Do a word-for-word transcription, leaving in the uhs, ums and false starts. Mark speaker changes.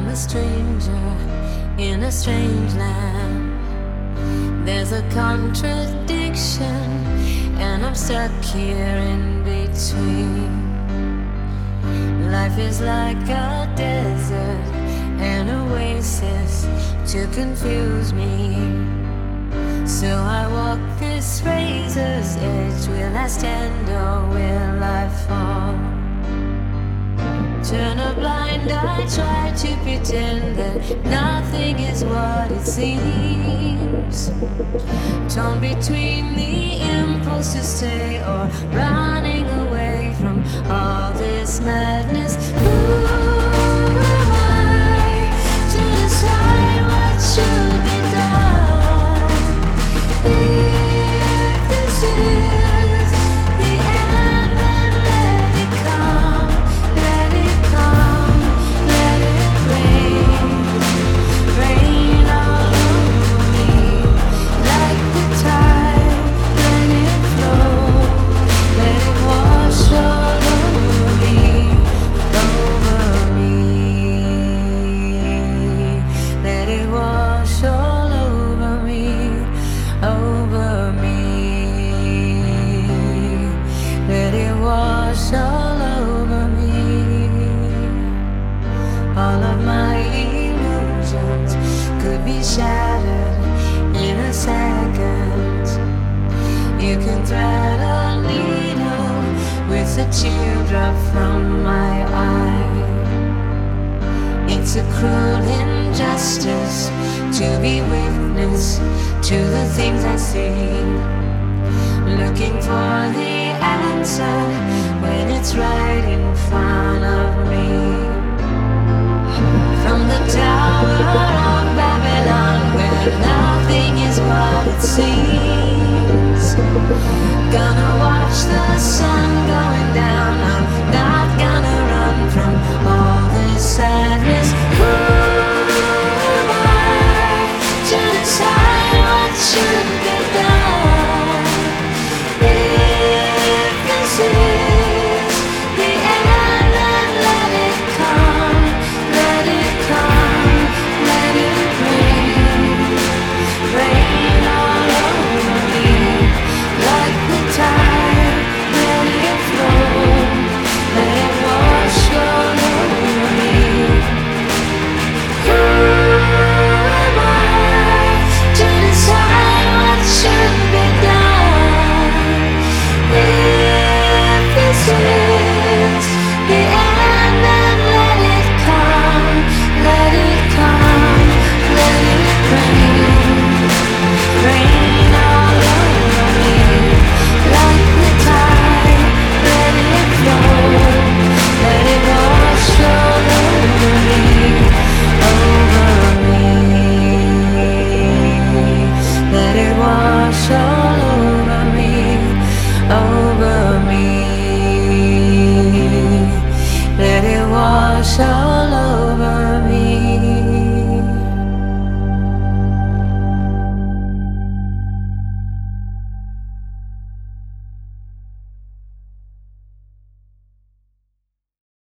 Speaker 1: a stranger in a strange land. There's a contradiction, and I'm stuck here in between. Life is like a desert, an oasis to confuse me. So I walk this razor's edge. Will I stand or will I fall? Turn a blind eye, try to pretend that nothing is what it seems. Torn between the impulse to stay or running away from all this madness. Who am I to decide what should be done? If this is the end, then let it come, let it come, let it rain, rain all over me like the tide. Let it flow, let it wash all over me, over me. Let it wash all over me, over me. Let it wash all over me. All of my illusions could be shattered in a second. You can thread a needle with a teardrop from my eye. It's a cruel injustice to be witness to the things I see. Looking for the answer when it's right in front of me. From the Tower of Babylon, where nothing is what it seems. Gonna watch the sun go